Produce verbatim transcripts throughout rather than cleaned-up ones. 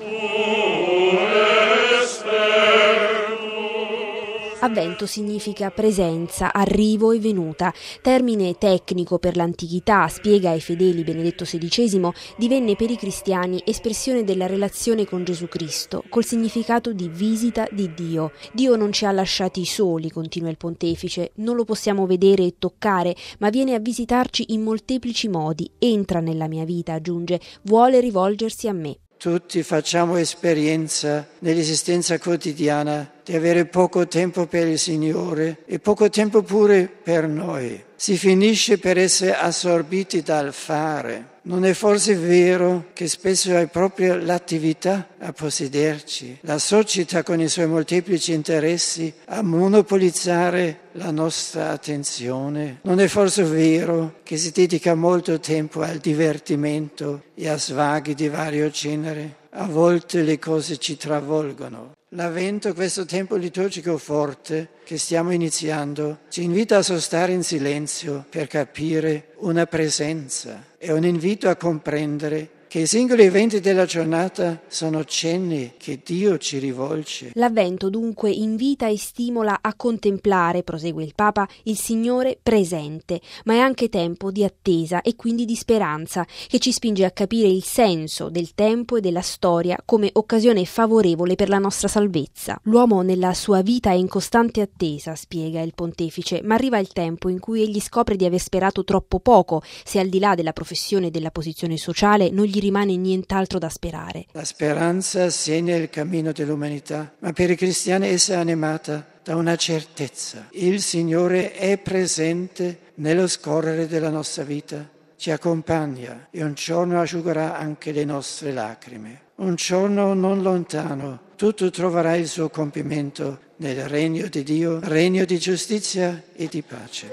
Avvento significa presenza, arrivo e venuta. Termine tecnico per l'antichità, spiega ai fedeli Benedetto sedicesimo, divenne per i cristiani espressione della relazione con Gesù Cristo, col significato di visita di Dio. Dio non ci ha lasciati soli, continua il pontefice, non lo possiamo vedere e toccare, ma viene a visitarci in molteplici modi, entra nella mia vita, aggiunge, vuole rivolgersi a me. Tutti facciamo esperienza nell'esistenza quotidiana di avere poco tempo per il Signore e poco tempo pure per noi. Si finisce per essere assorbiti dal fare. Non è forse vero che spesso è proprio l'attività a possederci, la società con i suoi molteplici interessi a monopolizzare la nostra attenzione? Non è forse vero che si dedica molto tempo al divertimento e a svaghi di vario genere? A volte le cose ci travolgono. L'Avvento, questo tempo liturgico forte che stiamo iniziando, ci invita a sostare in silenzio per capire una presenza. È un invito a comprendere che i singoli eventi della giornata sono cenni che Dio ci rivolge. L'Avvento dunque invita e stimola a contemplare, prosegue il Papa, il Signore presente, ma è anche tempo di attesa e quindi di speranza, che ci spinge a capire il senso del tempo e della storia come occasione favorevole per la nostra salvezza. L'uomo nella sua vita è in costante attesa, spiega il pontefice, ma arriva il tempo in cui egli scopre di aver sperato troppo poco, se al di là della professione e della posizione sociale non gli rimane nient'altro da sperare. La speranza segna il cammino dell'umanità, ma per i cristiani essa è animata da una certezza. Il Signore è presente nello scorrere della nostra vita, ci accompagna e un giorno asciugherà anche le nostre lacrime. Un giorno non lontano tutto troverà il suo compimento nel regno di Dio, regno di giustizia e di pace.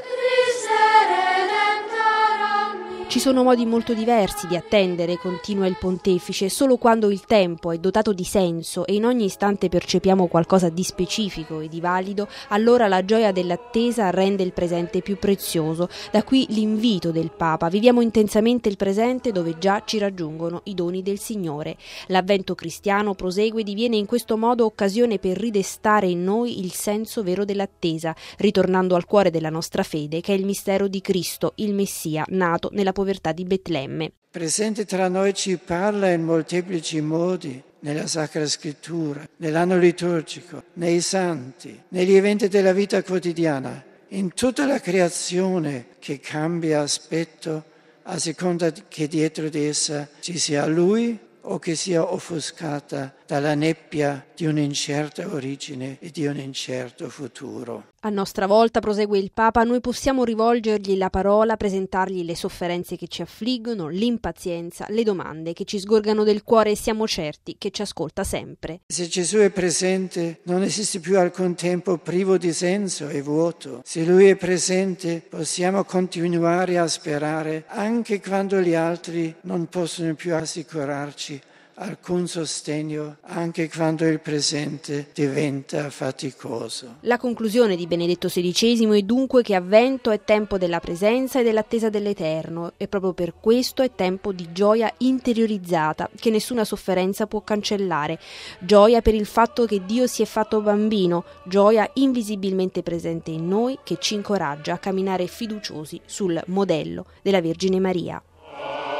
Ci sono modi molto diversi di attendere, continua il pontefice, solo quando il tempo è dotato di senso e in ogni istante percepiamo qualcosa di specifico e di valido, allora la gioia dell'attesa rende il presente più prezioso. Da qui l'invito del Papa, viviamo intensamente il presente dove già ci raggiungono i doni del Signore. L'Avvento cristiano, prosegue, diviene in questo modo occasione per ridestare in noi il senso vero dell'attesa, ritornando al cuore della nostra fede, che è il mistero di Cristo, il Messia, nato nella povertà di Betlemme. Presente tra noi ci parla in molteplici modi, nella Sacra Scrittura, nell'anno liturgico, nei santi, negli eventi della vita quotidiana, in tutta la creazione che cambia aspetto a seconda che dietro di essa ci sia Lui o che sia offuscata dalla nebbia di un'incerta origine e di un incerto futuro. A nostra volta, prosegue il Papa, noi possiamo rivolgergli la parola, presentargli le sofferenze che ci affliggono, l'impazienza, le domande che ci sgorgano del cuore e siamo certi che ci ascolta sempre. Se Gesù è presente, non esiste più alcun tempo privo di senso e vuoto. Se Lui è presente, possiamo continuare a sperare anche quando gli altri non possono più assicurarci alcun sostegno, anche quando il presente diventa faticoso. La conclusione di Benedetto sedicesimo è dunque che Avvento è tempo della presenza e dell'attesa dell'Eterno e proprio per questo è tempo di gioia interiorizzata che nessuna sofferenza può cancellare, gioia per il fatto che Dio si è fatto bambino, gioia invisibilmente presente in noi che ci incoraggia a camminare fiduciosi sul modello della Vergine Maria.